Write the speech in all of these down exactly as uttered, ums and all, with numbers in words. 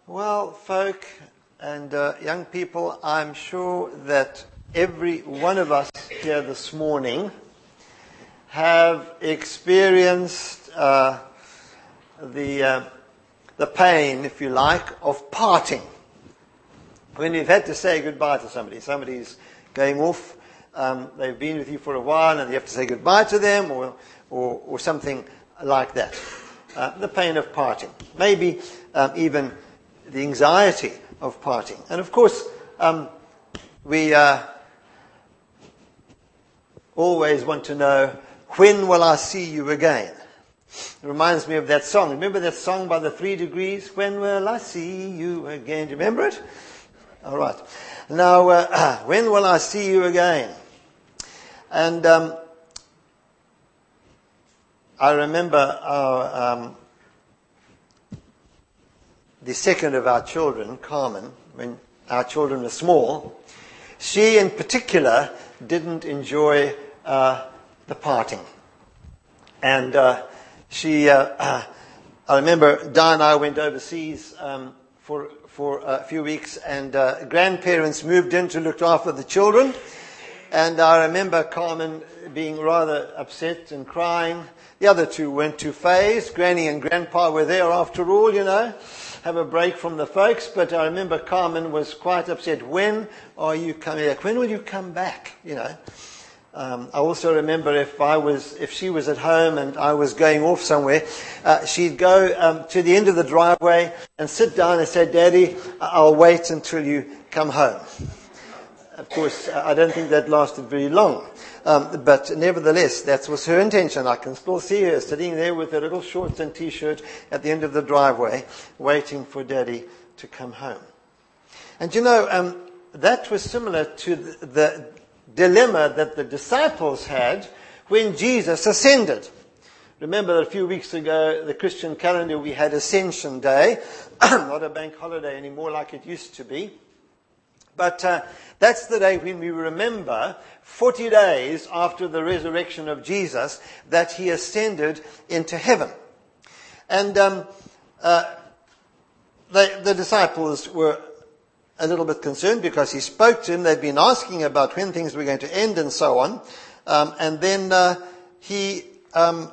Well, folk and uh, young people, I'm sure that every one of us here this morning have experienced uh, the uh, the pain, if you like, of parting. When you've had to say goodbye to somebody, somebody's going off, um, they've been with you for a while, and you have to say goodbye to them, or or, or something like that. Uh, the pain of parting, maybe um, even the anxiety of parting. And of course, um, we uh, always want to know, when will I see you again? It reminds me of that song. Remember that song by the Three Degrees? When will I see you again? Do you remember it? All right. Now, uh, when will I see you again? And um, I remember our... Um, the second of our children, Carmen, when our children were small, she in particular didn't enjoy uh, the parting. And uh, she, uh, uh, I remember Di and I went overseas um, for for a few weeks, and uh, grandparents moved in to look after the children. And I remember Carmen being rather upset and crying. The other two weren't too phased. Granny and Grandpa were there after all, you know. Have a break from the folks, but I remember Carmen was quite upset. When are you coming back? When will you come back? You know. Um, I also remember if I was, if she was at home and I was going off somewhere, uh, she'd go um, to the end of the driveway and sit down and say, "Daddy, I'll wait until you come home." Of course, I don't think that lasted very long. Um, but nevertheless, that was her intention. I can still see her sitting there with her little shorts and T-shirt at the end of the driveway, waiting for Daddy to come home. And you know, um, that was similar to the, the dilemma that the disciples had when Jesus ascended. Remember that a few weeks ago, the Christian calendar, we had Ascension Day, not a bank holiday anymore like it used to be. But uh, that's the day when we remember, forty days after the resurrection of Jesus, that he ascended into heaven. And um, uh, the, the disciples were a little bit concerned because he spoke to them. They'd been asking about when things were going to end and so on. Um, and then uh, he... Um,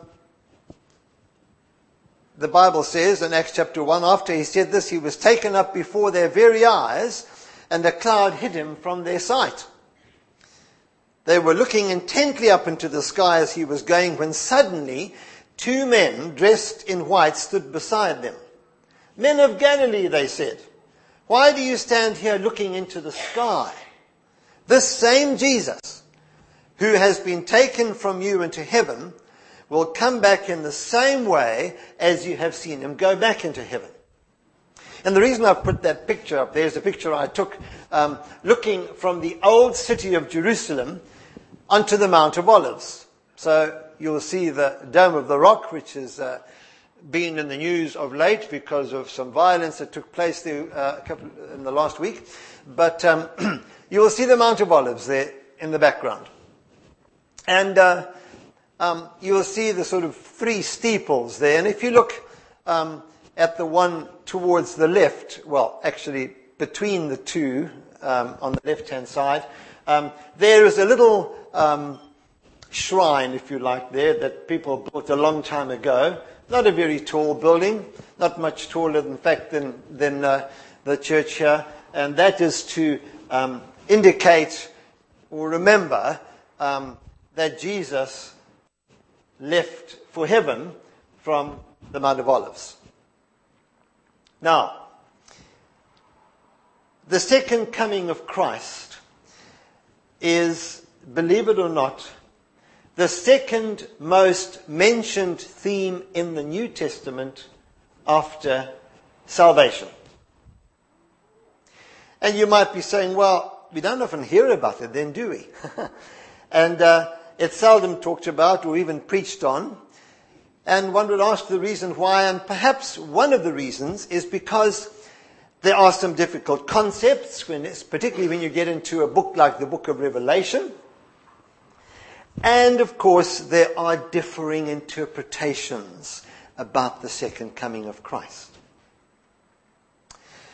the Bible says in Acts chapter one, after he said this, he was taken up before their very eyes, and a cloud hid him from their sight. They were looking intently up into the sky as he was going, when suddenly two men dressed in white stood beside them. "Men of Galilee," they said, "why do you stand here looking into the sky? This same Jesus, who has been taken from you into heaven, will come back in the same way as you have seen him go back into heaven." And the reason I've put that picture up there is a picture I took um, looking from the old city of Jerusalem onto the Mount of Olives. So you'll see the Dome of the Rock, which has uh, been in the news of late because of some violence that took place there uh, a couple, in the last week. But um, you will see the Mount of Olives there in the background. And uh, um, you will see the sort of three steeples there. And if you look... Um, at the one towards the left, well, actually between the two, um, on the left-hand side, um, there is a little um, shrine, if you like, there that people built a long time ago. Not a very tall building, not much taller, in fact, than, than uh, the church here. And that is to um, indicate or remember um, that Jesus left for heaven from the Mount of Olives. Now, the second coming of Christ is, believe it or not, the second most mentioned theme in the New Testament after salvation. And you might be saying, well, we don't often hear about it then, do we? and uh, it's seldom talked about or even preached on. And one would ask the reason why, and perhaps one of the reasons is because there are some difficult concepts, when it's, particularly when you get into a book like the book of Revelation. And of course, there are differing interpretations about the second coming of Christ.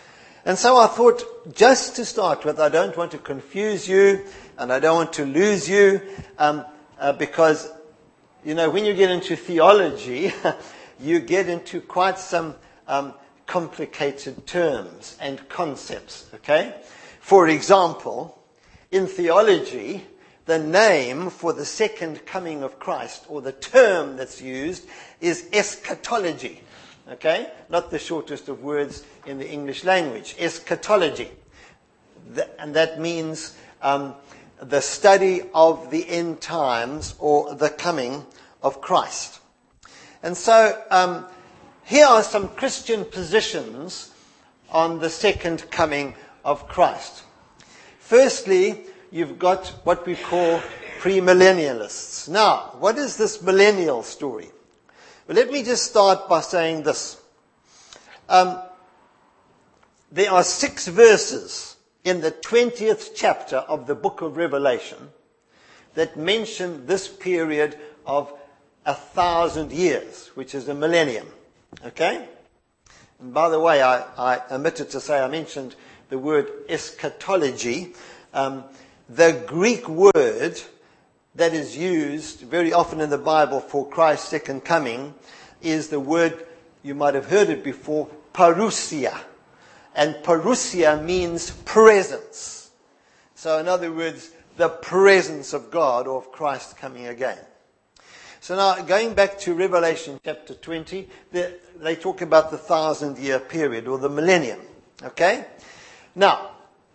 And so I thought, just to start with, I don't want to confuse you, and I don't want to lose you, um, uh, because, you know, when you get into theology, you get into quite some um, complicated terms and concepts, okay? For example, in theology, the name for the second coming of Christ, or the term that's used, is eschatology. Okay? Not the shortest of words in the English language. Eschatology. The, and that means um, the study of the end times, or the coming of Christ. And so, um, here are some Christian positions on the second coming of Christ. Firstly, you've got what we call premillennialists. Now, what is this millennial story? Well, let me just start by saying this. Um, there are six verses in the twentieth chapter of the book of Revelation that mention this period of a thousand years, which is a millennium. Okay? And by the way, I, I omitted to say I mentioned the word eschatology. Um, the Greek word that is used very often in the Bible for Christ's second coming is the word, you might have heard it before, parousia. And parousia means presence. So in other words, the presence of God, or of Christ coming again. So now, going back to Revelation chapter twenty, they, they talk about the thousand year period, or the millennium. Okay? Now,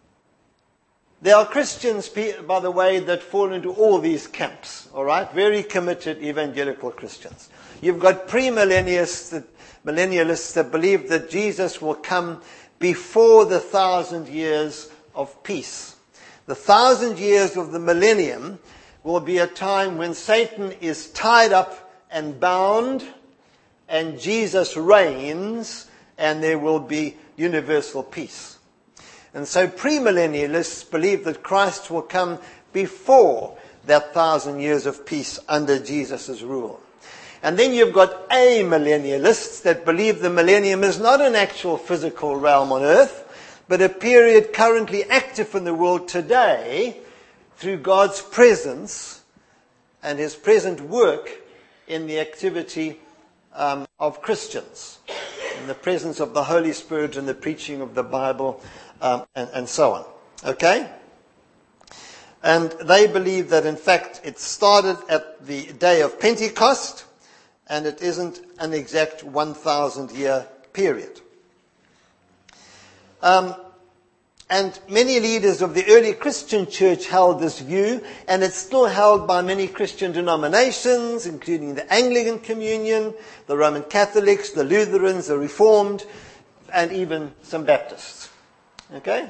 there are Christians, by the way, that fall into all these camps, all right? Very committed evangelical Christians. You've got premillennialists that, millennialists that believe that Jesus will come before the thousand years of peace. The thousand years of the millennium will be a time when Satan is tied up and bound, and Jesus reigns, and there will be universal peace. And so premillennialists believe that Christ will come before that thousand years of peace under Jesus' rule. And then you've got amillennialists that believe the millennium is not an actual physical realm on earth, but a period currently active in the world today through God's presence and his present work in the activity um, of Christians, in the presence of the Holy Spirit and the preaching of the Bible, Um, and, and so on. Okay? And they believe that, in fact, it started at the day of Pentecost, and it isn't an exact one thousand year period. Um, and many leaders of the early Christian church held this view, and it's still held by many Christian denominations, including the Anglican Communion, the Roman Catholics, the Lutherans, the Reformed, and even some Baptists. Okay?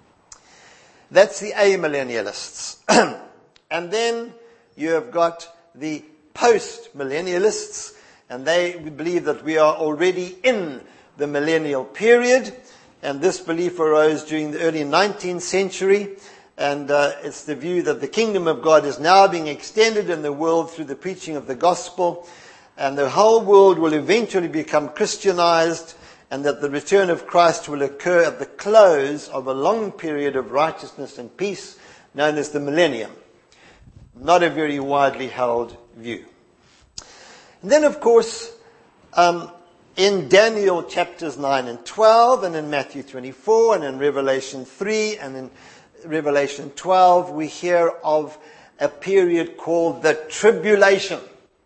That's the amillennialists. And then you have got the post-millennialists, and they believe that we are already in the millennial period, and this belief arose during the early nineteenth century, and uh, it's the view that the kingdom of God is now being extended in the world through the preaching of the gospel, and the whole world will eventually become Christianized, and that the return of Christ will occur at the close of a long period of righteousness and peace known as the millennium. Not a very widely held view. And then, of course, um, in Daniel chapters nine and twelve, and in Matthew twenty-four, and in Revelation three, and in Revelation twelve, we hear of a period called the tribulation.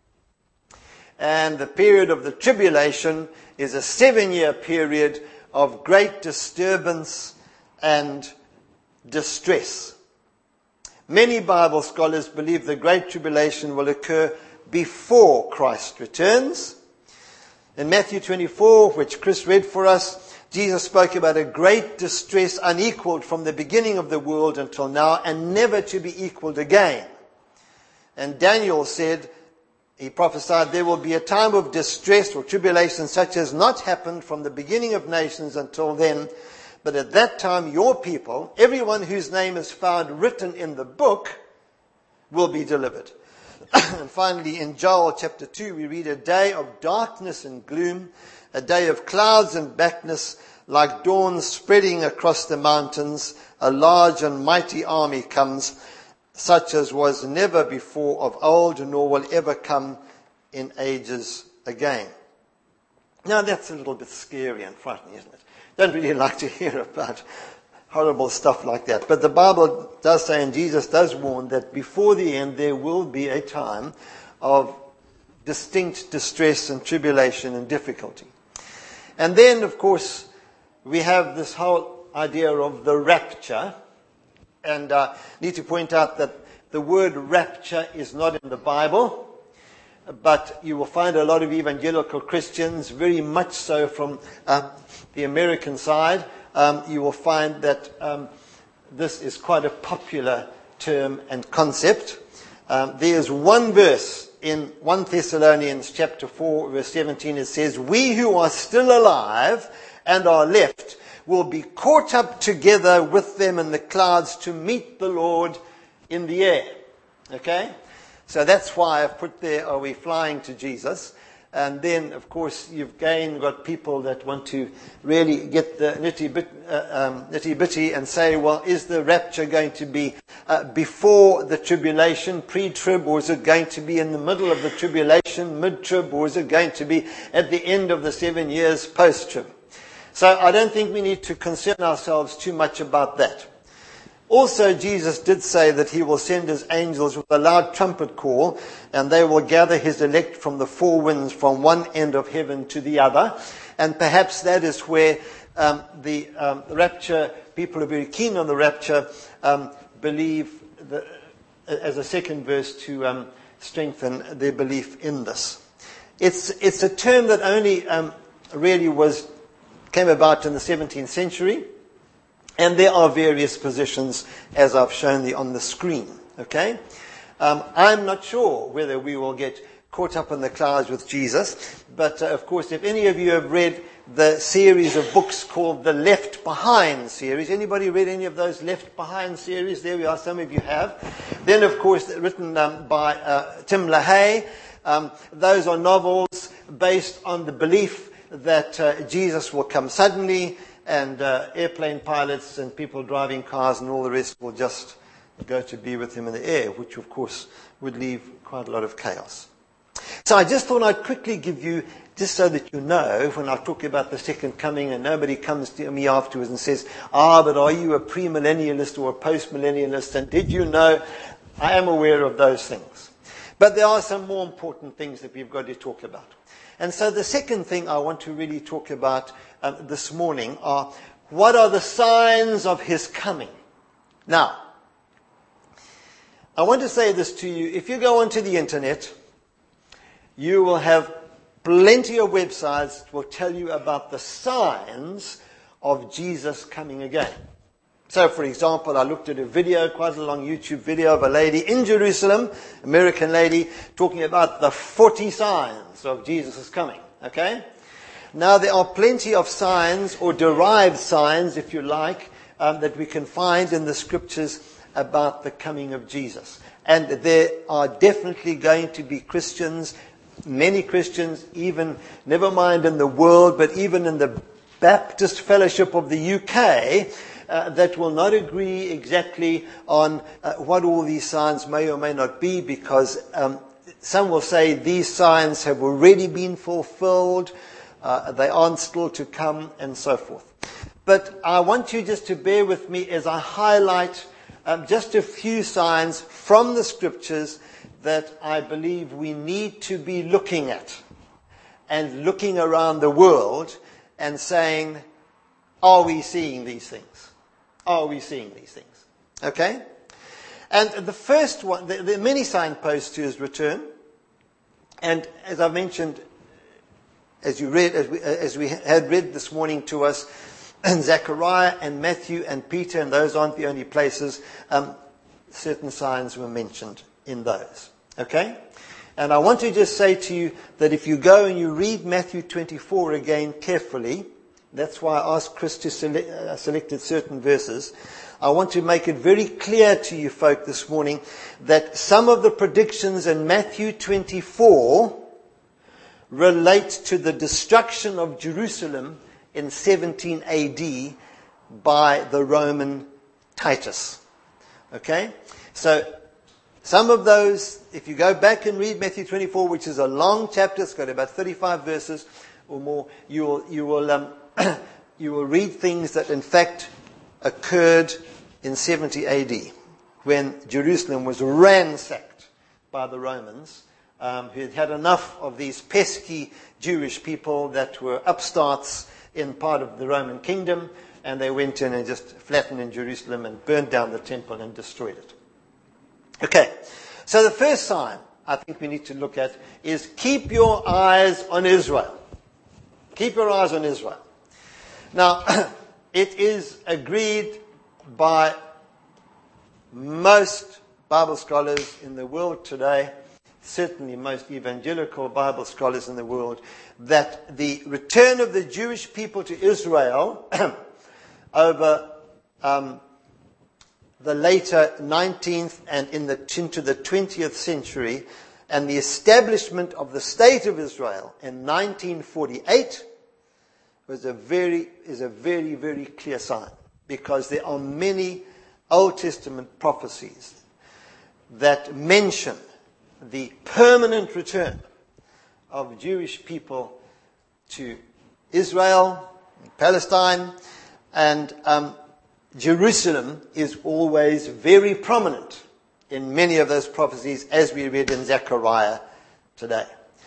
And the period of the tribulation is a seven-year period of great disturbance and distress. Many Bible scholars believe the Great Tribulation will occur before Christ returns. In Matthew twenty-four, which Chris read for us, Jesus spoke about a great distress unequaled from the beginning of the world until now, and never to be equaled again. And Daniel said, he prophesied, there will be a time of distress or tribulation such as not happened from the beginning of nations until then. But at that time, your people, everyone whose name is found written in the book, will be delivered. And finally, in Joel chapter two, we read, a day of darkness and gloom, a day of clouds and blackness, like dawn spreading across the mountains, a large and mighty army comes, such as was never before of old, nor will ever come in ages again. Now that's a little bit scary and frightening, isn't it? Don't really like to hear about horrible stuff like that. But the Bible does say, and Jesus does warn, that before the end there will be a time of distinct distress and tribulation and difficulty. And then, of course, we have this whole idea of the rapture. And I uh, need to point out that the word rapture is not in the Bible, but you will find a lot of evangelical Christians, very much so from uh, the American side, um, you will find that um, this is quite a popular term and concept. Um, there's one verse in First Thessalonians chapter four, verse seventeen. It says, "We who are still alive and are left will be caught up together with them in the clouds to meet the Lord in the air." Okay? So that's why I've put there, are we flying to Jesus? And then, of course, you've again got people that want to really get the nitty-bitty uh, um, nitty-bitty and say, well, is the rapture going to be uh, before the tribulation, pre-trib, or is it going to be in the middle of the tribulation, mid-trib, or is it going to be at the end of the seven years post-trib? So I don't think we need to concern ourselves too much about that. Also, Jesus did say that he will send his angels with a loud trumpet call, and they will gather his elect from the four winds, from one end of heaven to the other. And perhaps that is where um, the um, rapture, people who are very keen on the rapture, um, believe, the, as a second verse, to um, strengthen their belief in this. It's, it's a term that only um, really was came about in the seventeenth century. And there are various positions, as I've shown you on the screen. Okay? Um, I'm not sure whether we will get caught up in the clouds with Jesus. But, uh, of course, if any of you have read the series of books called the Left Behind series, anybody read any of those Left Behind series? There we are, some of you have. Then, of course, written um, by uh, Tim LaHaye. Um, those are novels based on the belief that uh, Jesus will come suddenly, and uh, airplane pilots and people driving cars and all the rest will just go to be with him in the air, which of course would leave quite a lot of chaos. So I just thought I'd quickly give you, just so that you know, when I talk about the second coming and nobody comes to me afterwards and says, ah, but are you a premillennialist or a postmillennialist? And did you know? I am aware of those things. But there are some more important things that we've got to talk about. And so the second thing I want to really talk about um, this morning are, what are the signs of his coming? Now, I want to say this to you. If you go onto the internet, you will have plenty of websites that will tell you about the signs of Jesus coming again. So, for example, I looked at a video, quite a long YouTube video of a lady in Jerusalem, American lady, talking about the forty signs of Jesus' coming. Okay? Now, there are plenty of signs, or derived signs, if you like, um, that we can find in the scriptures about the coming of Jesus. And there are definitely going to be Christians, many Christians, even, never mind in the world, but even in the Baptist Fellowship of the U K, Uh, that will not agree exactly on uh, what all these signs may or may not be, because um, some will say these signs have already been fulfilled, uh, they aren't still to come, and so forth. But I want you just to bear with me as I highlight um, just a few signs from the scriptures that I believe we need to be looking at, and looking around the world and saying, are we seeing these things? Are we seeing these things? Okay? And the first one, the, the many signposts to his return. And as I mentioned, as you read, as we, as we had read this morning to us, and Zechariah and Matthew and Peter, and those aren't the only places, um, certain signs were mentioned in those. Okay? And I want to just say to you that if you go and you read Matthew twenty-four again carefully, that's why I asked Chris to select, uh, selected certain verses. I want to make it very clear to you folk this morning that some of the predictions in Matthew twenty-four relate to the destruction of Jerusalem in seventeen A D by the Roman Titus. Okay? So, some of those, if you go back and read Matthew twenty-four, which is a long chapter, it's got about thirty-five verses or more, you will, you will, um, you will read things that in fact occurred in seventy A D, when Jerusalem was ransacked by the Romans, um, who had had enough of these pesky Jewish people that were upstarts in part of the Roman kingdom, and they went in and just flattened in Jerusalem and burned down the temple and destroyed it. Okay, so the first sign I think we need to look at is keep your eyes on Israel. Keep your eyes on Israel. Now, it is agreed by most Bible scholars in the world today, certainly most evangelical Bible scholars in the world, that the return of the Jewish people to Israel over um, the later nineteenth and in the, into the twentieth century, and the establishment of the State of Israel in nineteen forty-eight was a very, is a very, very clear sign, because there are many Old Testament prophecies that mention the permanent return of Jewish people to Israel, Palestine, and um, Jerusalem is always very prominent in many of those prophecies, as we read in Zechariah today.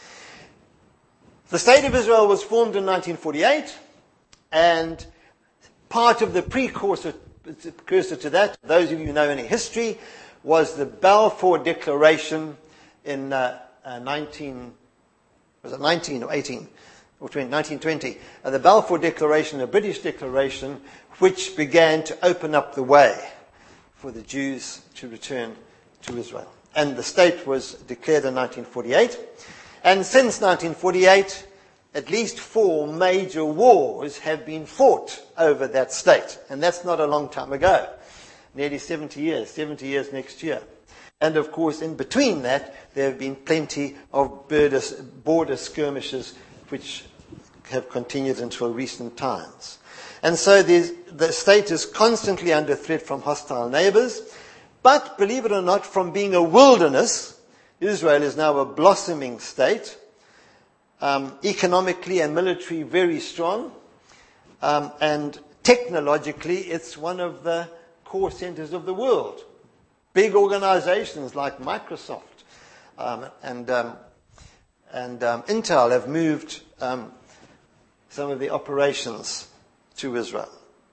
The State of Israel was formed in nineteen forty-eight, and part of the precursor, precursor to that, those of you who know any history, was the Balfour Declaration in uh, uh, nineteen was it nineteen or eighteen or twenty, nineteen twenty. Uh, the Balfour Declaration, a British declaration, which began to open up the way for the Jews to return to Israel. And the state was declared in nineteen forty-eight. And since nineteen forty-eight, at least four major wars have been fought over that state. And that's not a long time ago. Nearly seventy years, seventy years next year. And of course, in between that, there have been plenty of border skirmishes which have continued until recent times. And so the state is constantly under threat from hostile neighbors. But, believe it or not, from being a wilderness, Israel is now a blossoming state, um, economically and militarily very strong, um, and technologically it's one of the core centers of the world. Big organizations like Microsoft um, and um, and um, Intel have moved um, some of the operations to Israel.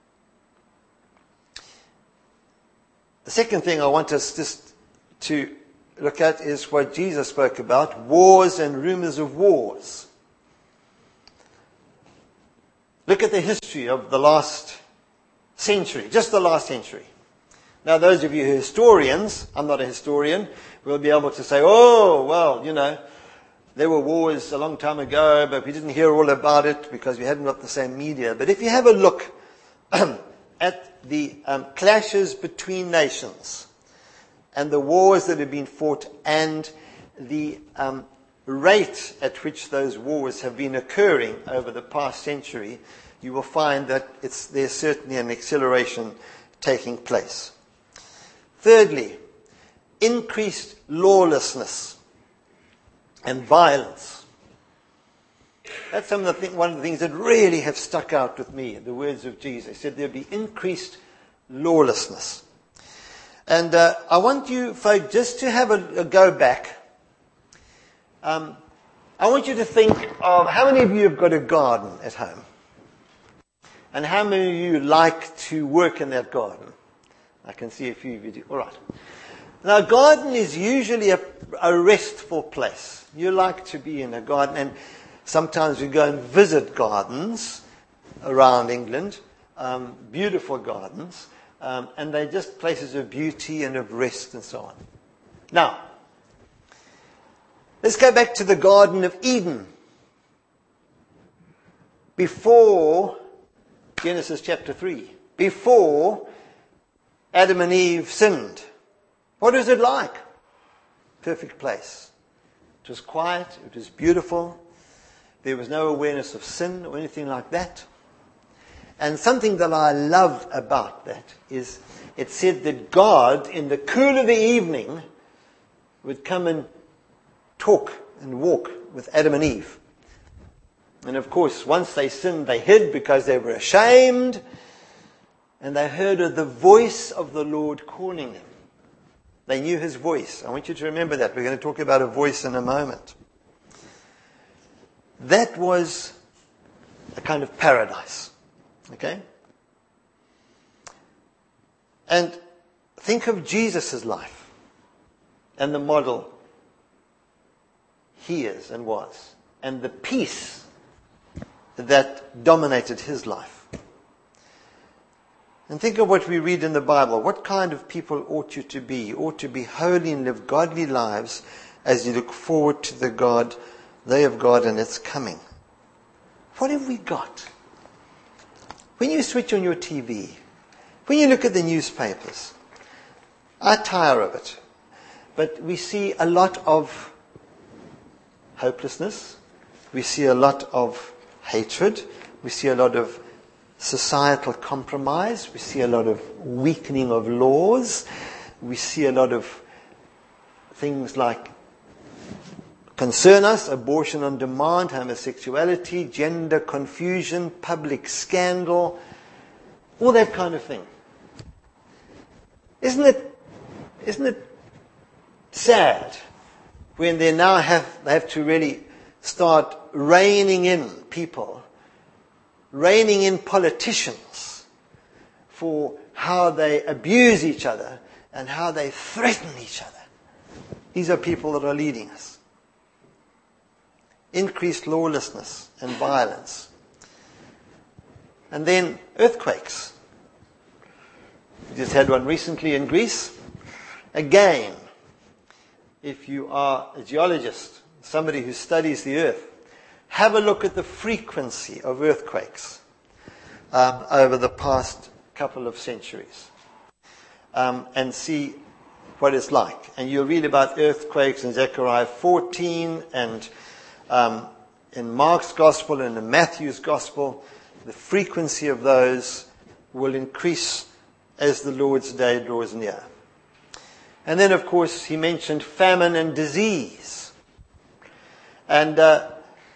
The second thing I want us just to look at is what Jesus spoke about, wars and rumors of wars. Look at the history of the last century, just the last century. Now, those of you who are historians, I'm not a historian, will be able to say, oh, well, you know, there were wars a long time ago, but we didn't hear all about it because we hadn't got the same media. But if you have a look at the um, clashes between nations and the wars that have been fought and the um, rate at which those wars have been occurring over the past century, you will find that it's, there's certainly an acceleration taking place. Thirdly, increased lawlessness and violence. That's some of the th- one of the things that really have stuck out with me, the words of Jesus. He said there'll be increased lawlessness. And uh, I want you, folks, just to have a, a go back. Um, I want you to think of how many of you have got a garden at home? And how many of you like to work in that garden? I can see a few of you do. All right. Now, a garden is usually a, a restful place. You like to be in a garden, and sometimes we go and visit gardens around England, um, beautiful gardens, um, and they're just places of beauty and of rest and so on. Now, let's go back to the Garden of Eden. Before Genesis chapter three, before Adam and Eve sinned, what was it like? Perfect place. It was quiet, it was beautiful, there was no awareness of sin or anything like that. And something that I love about that is it said that God, in the cool of the evening, would come and talk and walk with Adam and Eve. And of course, once they sinned, they hid because they were ashamed. And they heard of the voice of the Lord calling them. They knew his voice. I want you to remember that. We're going to talk about a voice in a moment. That was a kind of paradise. Okay? And think of Jesus' life and the model he is and was, and the peace that dominated his life. And think of what we read in the Bible. What kind of people ought you to be? You ought to be holy and live godly lives as you look forward to the God, day of God and its coming. What have we got? When you switch on your T V, when you look at the newspapers, I tire of it. But we see a lot of hopelessness. We see a lot of hatred. We see a lot of societal compromise. We see a lot of weakening of laws. We see a lot of things like concern us, abortion on demand, homosexuality, gender confusion, public scandal, all that kind of thing. Isn't it, isn't it sad when they now have, they have to really start reining in people, reining in politicians for how they abuse each other and how they threaten each other. These are people that are leading us. Increased lawlessness and violence. And then earthquakes. We just had one recently in Greece. Again, if you are a geologist, somebody who studies the earth, have a look at the frequency of earthquakes um, over the past couple of centuries um, and see what it's like. And you'll read about earthquakes in Zechariah fourteen and um, in Mark's Gospel and in Matthew's Gospel. The frequency of those will increase as the Lord's day draws near. And then, of course, he mentioned famine and disease. And uh,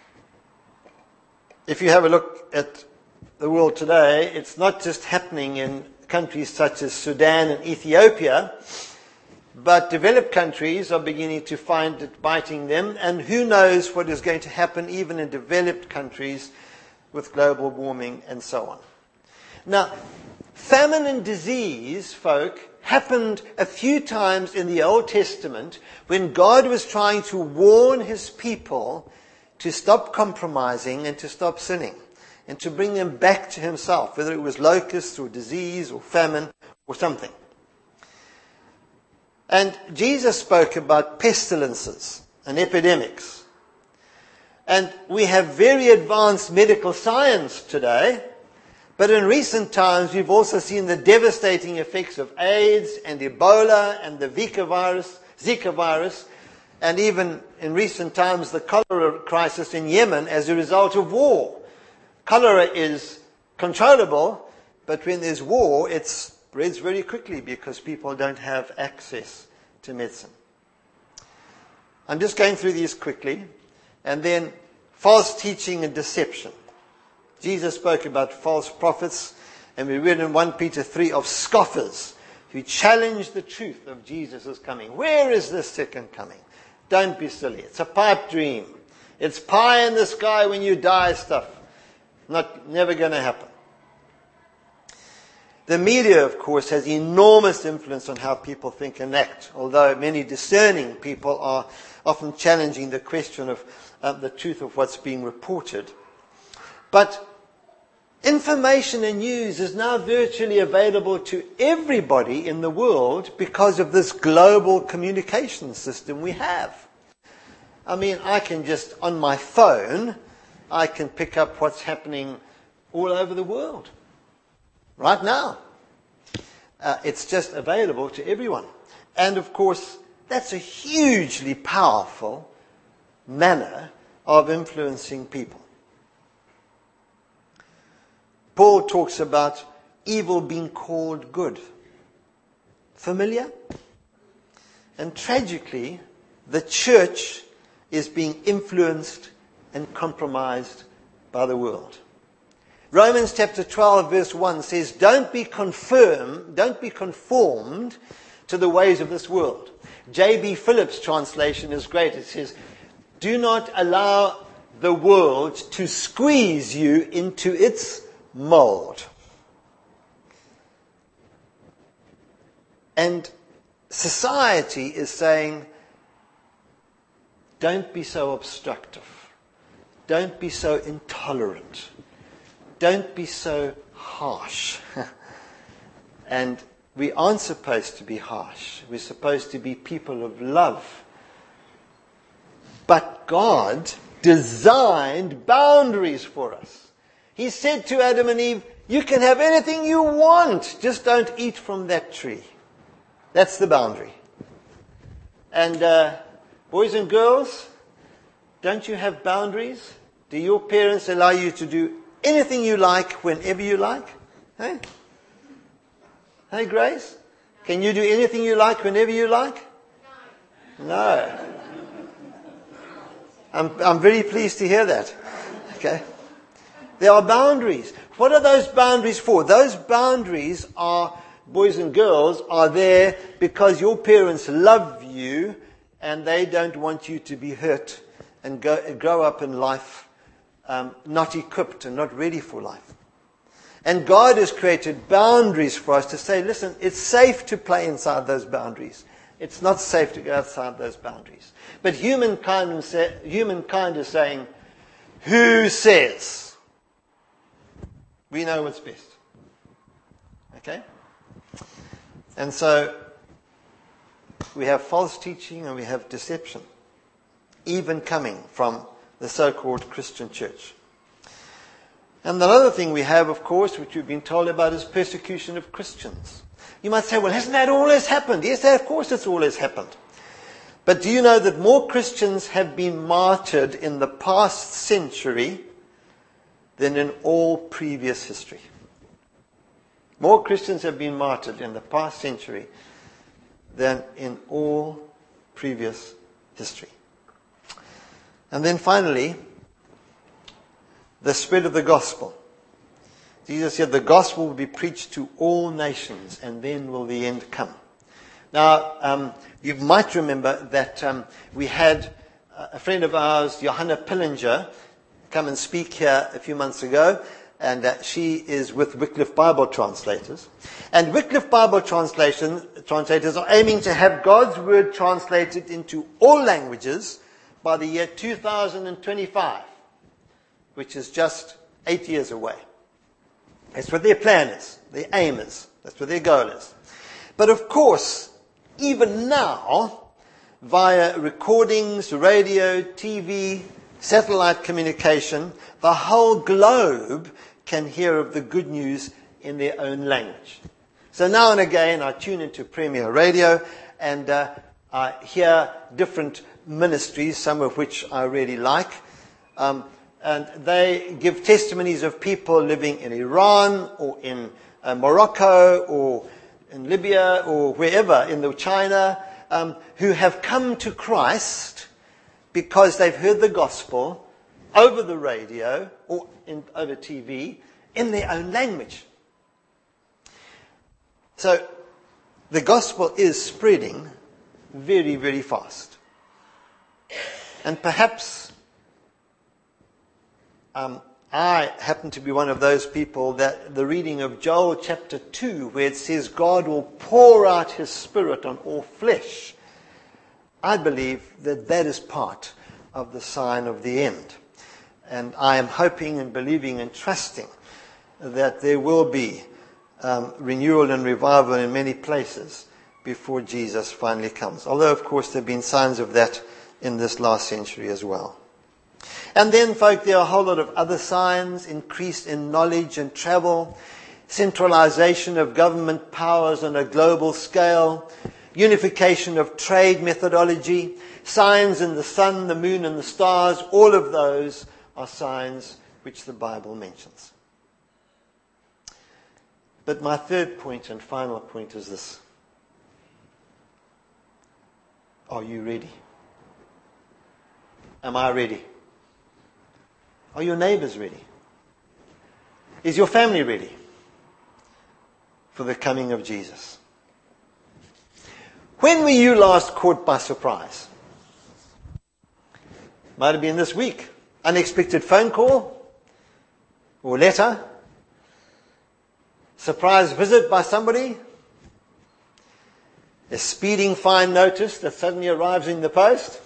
if you have a look at the world today, it's not just happening in countries such as Sudan and Ethiopia, but developed countries are beginning to find it biting them, and who knows what is going to happen even in developed countries with global warming and so on. Now, famine and disease, folk, happened a few times in the Old Testament when God was trying to warn his people to stop compromising and to stop sinning and to bring them back to himself, whether it was locusts or disease or famine or something. And Jesus spoke about pestilences and epidemics. And we have very advanced medical science today, but in recent times we've also seen the devastating effects of AIDS and Ebola and the Zika virus, Zika virus, and even in recent times the cholera crisis in Yemen as a result of war. Cholera is controllable, but when there's war, it spreads very quickly because people don't have access to medicine. I'm just going through these quickly. And then false teaching and deception. Jesus spoke about false prophets, and we read in First Peter three of scoffers who challenge the truth of Jesus' coming. Where is this second coming? Don't be silly. It's a pipe dream. It's pie in the sky when you die stuff. Not, never going to happen. The media, of course, has enormous influence on how people think and act, although many discerning people are often challenging the question of uh, the truth of what's being reported. But information and news is now virtually available to everybody in the world because of this global communication system we have. I mean, I can just, on my phone, I can pick up what's happening all over the world. Right now. Uh, it's just available to everyone. And of course, that's a hugely powerful manner of influencing people. Paul talks about evil being called good. Familiar? And tragically, the church is being influenced and compromised by the world. Romans chapter twelve verse one says, don't be confirmed, don't be conformed to the ways of this world. J B Phillips' translation is great. It says, do not allow the world to squeeze you into its mold. And society is saying, don't be so obstructive. Don't be so intolerant. Don't be so harsh. And we aren't supposed to be harsh. We're supposed to be people of love. But God designed boundaries for us. He said to Adam and Eve, you can have anything you want, just don't eat from that tree. That's the boundary. And uh, boys and girls, don't you have boundaries? Do your parents allow you to do anything you like, whenever you like? Hey? Hey, Grace? Can you do anything you like, whenever you like? No. I'm, I'm very pleased to hear that. Okay? There are boundaries. What are those boundaries for? Those boundaries are, boys and girls, are there because your parents love you and they don't want you to be hurt and go, grow up in life um, not equipped and not ready for life. And God has created boundaries for us to say, listen, it's safe to play inside those boundaries. It's not safe to go outside those boundaries. But humankind, humankind is saying, who says? We know what's best. Okay? And so, we have false teaching and we have deception, even coming from the so-called Christian church. And another thing we have, of course, which we've been told about, is persecution of Christians. You might say, well, hasn't that always happened? Yes, of course it's always happened. But do you know that more Christians have been martyred in the past century than in all previous history? More Christians have been martyred in the past century than in all previous history. And then finally, the spread of the gospel. Jesus said the gospel will be preached to all nations, and then will the end come. Now, um, you might remember that um, we had a friend of ours, Johanna Pillinger, come and speak here a few months ago, and uh, she is with Wycliffe Bible Translators. And Wycliffe Bible translation, Translators are aiming to have God's Word translated into all languages by the year two thousand twenty-five, which is just eight years away. That's what their plan is, their aim is, that's what their goal is. But of course, even now, via recordings, radio, T V, satellite communication, the whole globe can hear of the good news in their own language. So now and again I tune into Premier Radio and uh, I hear different ministries, some of which I really like. Um, and they give testimonies of people living in Iran or in uh, Morocco or in Libya or wherever, in the China, um, who have come to Christ because they've heard the gospel over the radio or in, over T V in their own language. So the gospel is spreading very, very fast. And perhaps um, I happen to be one of those people that the reading of Joel chapter two, where it says God will pour out his spirit on all flesh, I believe that that is part of the sign of the end. And I am hoping and believing and trusting that there will be um, renewal and revival in many places before Jesus finally comes. Although, of course, there have been signs of that in this last century as well. And then, folk, there are a whole lot of other signs: increase in knowledge and travel, centralization of government powers on a global scale, unification of trade methodology, signs in the sun, the moon, and the stars. All of those are signs which the Bible mentions. But my third point and final point is this. Are you ready? Am I ready? Are your neighbors ready? Is your family ready for the coming of Jesus? When were you last caught by surprise? Might have been this week. Unexpected phone call or letter. Surprise visit by somebody. A speeding fine notice that suddenly arrives in the post.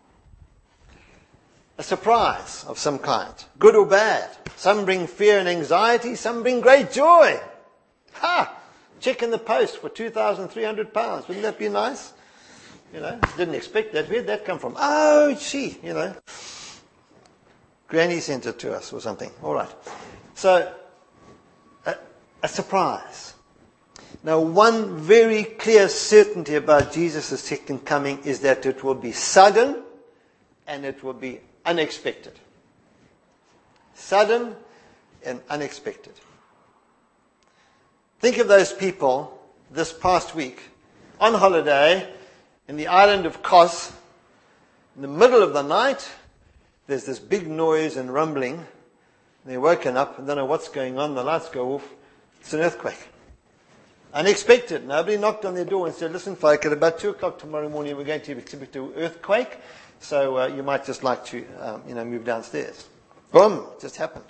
A surprise of some kind, good or bad. Some bring fear and anxiety, some bring great joy. Ha! Check in the post for two thousand three hundred pounds. Wouldn't that be nice? You know, didn't expect that. Where'd that come from? Oh, gee, you know. Granny sent it to us or something. All right. So, a, a surprise. Now, one very clear certainty about Jesus' second coming is that it will be sudden and it will be unexpected. Sudden and unexpected. Think of those people this past week on holiday in the island of Kos. In the middle of the night, there's this big noise and rumbling. They're woken up and don't know what's going on. The lights go off. It's an earthquake. Unexpected. Nobody knocked on their door and said, listen, folk, at about two o'clock tomorrow morning we're going to expect an earthquake. So uh, you might just like to, um, you know, move downstairs. Boom, it just happened.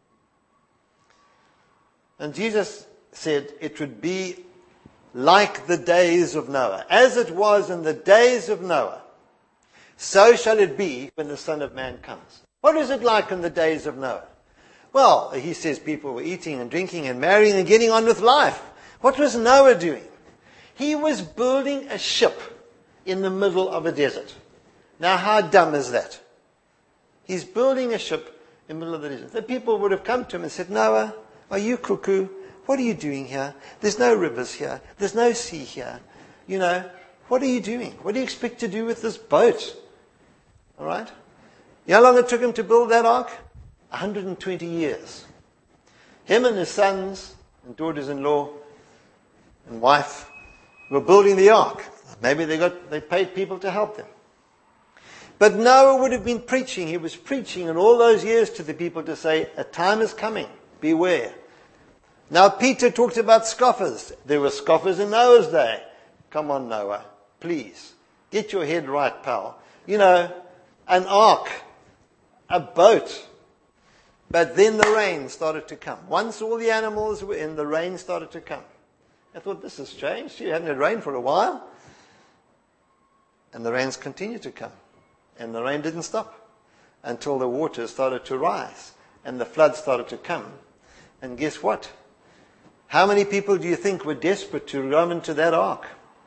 And Jesus said it would be like the days of Noah. As it was in the days of Noah, so shall it be when the Son of Man comes. What is it like in the days of Noah? Well, he says people were eating and drinking and marrying and getting on with life. What was Noah doing? He was building a ship in the middle of a desert. Now, how dumb is that? He's building a ship in the middle of the desert. The people would have come to him and said, Noah, are you cuckoo? What are you doing here? There's no rivers here. There's no sea here. You know, what are you doing? What do you expect to do with this boat? All right? You know how long it took him to build that ark? one hundred twenty years. Him and his sons and daughters-in-law and wife were building the ark. Maybe they got they paid people to help them. But Noah would have been preaching. He was preaching in all those years to the people to say, a time is coming. Beware. Now Peter talked about scoffers. There were scoffers in Noah's day. Come on, Noah. Please. Get your head right, pal. You know, an ark. A boat. But then the rain started to come. Once all the animals were in, the rain started to come. I thought, this has changed. You hadn't had rain for a while. And the rains continued to come. And the rain didn't stop until the waters started to rise. And the flood started to come. And guess what? How many people do you think were desperate to run into that ark?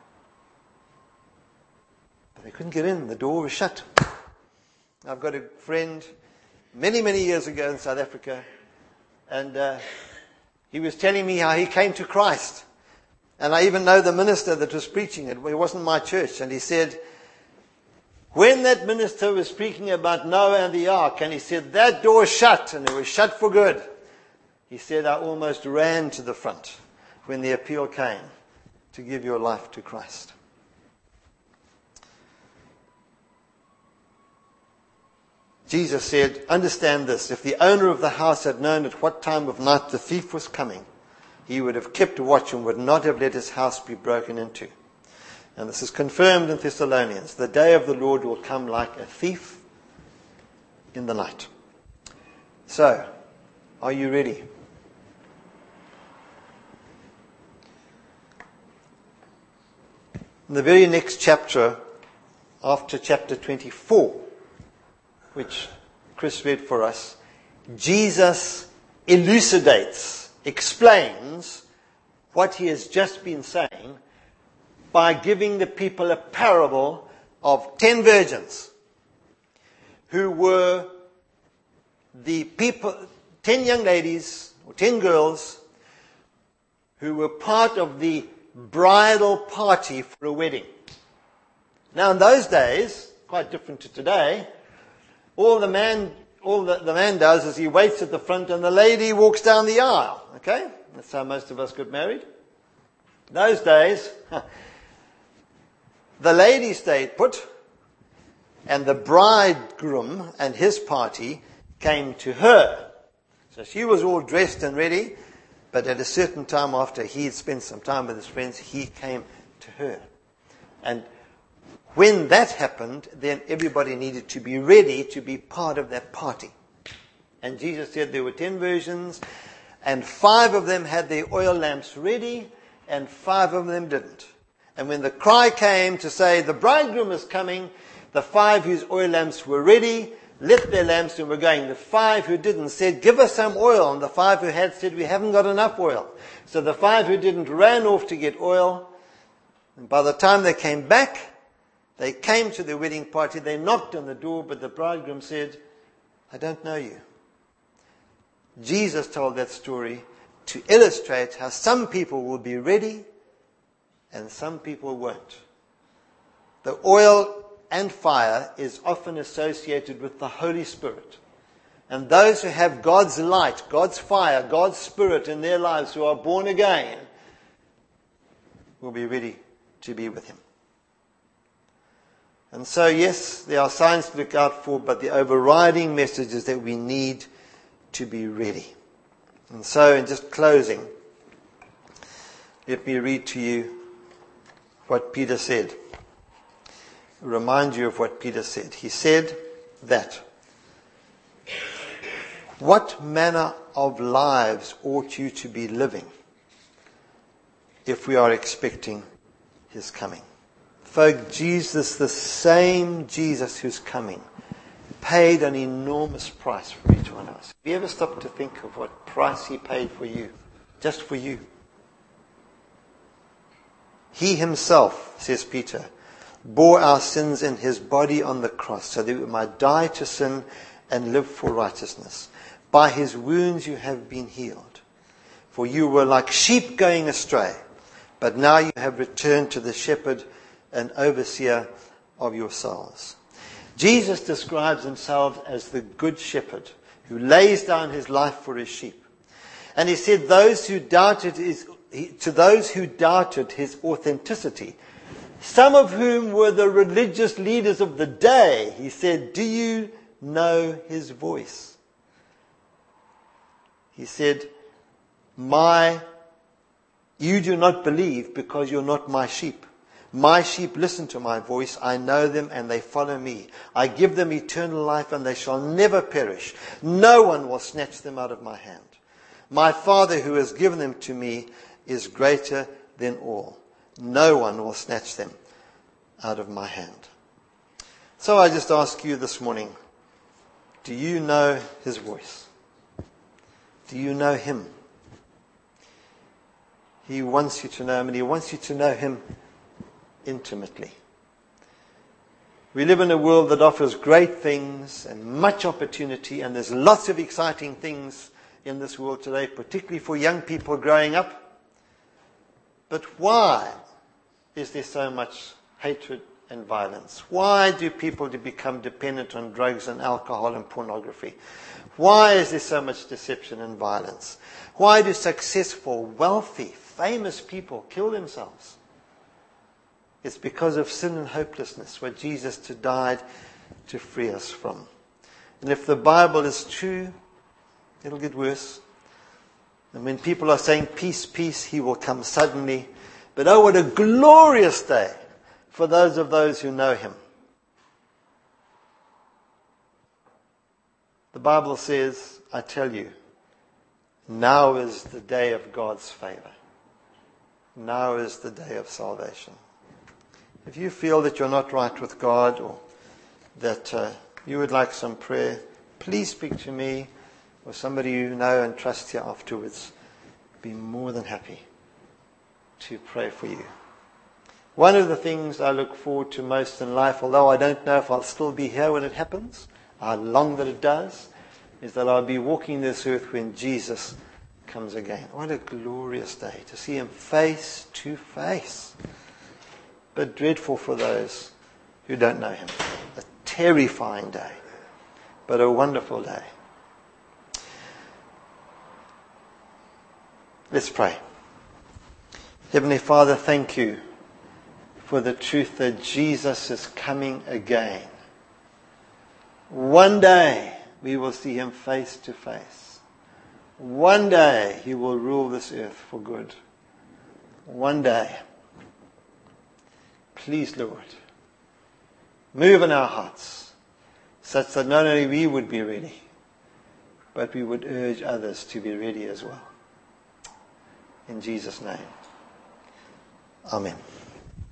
But they couldn't get in. The door was shut. I've got a friend many, many years ago in South Africa. And uh, he was telling me how he came to Christ. And I even know the minister that was preaching it. It wasn't my church. And he said, when that minister was speaking about Noah and the ark, and he said, that door shut, and it was shut for good. He said, I almost ran to the front when the appeal came to give your life to Christ. Jesus said, understand this, if the owner of the house had known at what time of night the thief was coming, he would have kept watch and would not have let his house be broken into. And this is confirmed in Thessalonians. The day of the Lord will come like a thief in the night. So, are you ready? In the very next chapter, after chapter twenty-four, which Chris read for us, Jesus elucidates, explains what he has just been saying by giving the people a parable of ten virgins who were the people, ten young ladies or ten girls who were part of the bridal party for a wedding. Now in those days, quite different to today, all the man, all that the man does is he waits at the front and the lady walks down the aisle. Okay? That's how most of us got married. Those days, the lady stayed put, and the bridegroom and his party came to her. So she was all dressed and ready, but at a certain time after he had spent some time with his friends, he came to her. And when that happened, then everybody needed to be ready to be part of that party. And Jesus said there were ten virgins, and five of them had their oil lamps ready, and five of them didn't. And when the cry came to say, the bridegroom is coming, the five whose oil lamps were ready lit their lamps and were going. The five who didn't said, give us some oil. And the five who had said, we haven't got enough oil. So the five who didn't ran off to get oil. And by the time they came back, they came to the wedding party. They knocked on the door, but the bridegroom said, I don't know you. Jesus told that story to illustrate how some people will be ready and some people won't. The oil and fire is often associated with the Holy Spirit. And those who have God's light, God's fire, God's Spirit in their lives, who are born again, will be ready to be with Him. And so, yes, there are signs to look out for, but the overriding message is that we need to be ready. And so, in just closing, let me read to you what Peter said. Remind you of what Peter said. He said that, what manner of lives ought you to be living if we are expecting His coming? Folk, Jesus, the same Jesus who's coming, paid an enormous price for each one of us. Have you ever stopped to think of what price He paid for you? Just for you. He Himself, says Peter, bore our sins in His body on the cross so that we might die to sin and live for righteousness. By His wounds you have been healed. For you were like sheep going astray, but now you have returned to the shepherd and overseer of your souls. Jesus describes Himself as the good shepherd who lays down His life for His sheep. And He said those who doubted his, to those who doubted His authenticity, some of whom were the religious leaders of the day, He said, do you know His voice? He said, my, you do not believe because you're not my sheep. My sheep listen to my voice. I know them and they follow me. I give them eternal life and they shall never perish. No one will snatch them out of my hand. My Father who has given them to me is greater than all. No one will snatch them out of my hand. So I just ask you this morning, do you know His voice? Do you know Him? He wants you to know Him, and He wants you to know Him intimately. We live in a world that offers great things and much opportunity, and there's lots of exciting things in this world today, particularly for young people growing up. But why is there so much hatred and violence? Why do people become dependent on drugs and alcohol and pornography? Why is there so much deception and violence? Why do successful, wealthy, famous people kill themselves? It's because of sin and hopelessness, what Jesus died to free us from. And if the Bible is true, it'll get worse. And when people are saying peace, peace, He will come suddenly. But oh, what a glorious day for those of those who know Him. The Bible says, I tell you, now is the day of God's favor. Now is the day of salvation. If you feel that you're not right with God, or that uh, you would like some prayer, please speak to me or somebody you know and trust here afterwards. Be more than happy to pray for you. One of the things I look forward to most in life, although I don't know if I'll still be here when it happens, I long that it does, is that I'll be walking this earth when Jesus comes again. What a glorious day to see Him face to face. But dreadful for those who don't know Him. A terrifying day. but a wonderful day. Let's pray. Heavenly Father, thank you for the truth that Jesus is coming again. One day we will see him face to face. One day he will rule this earth for good. One day. Please, Lord, move in our hearts such that not only we would be ready, but we would urge others to be ready as well. In Jesus' name. Amen.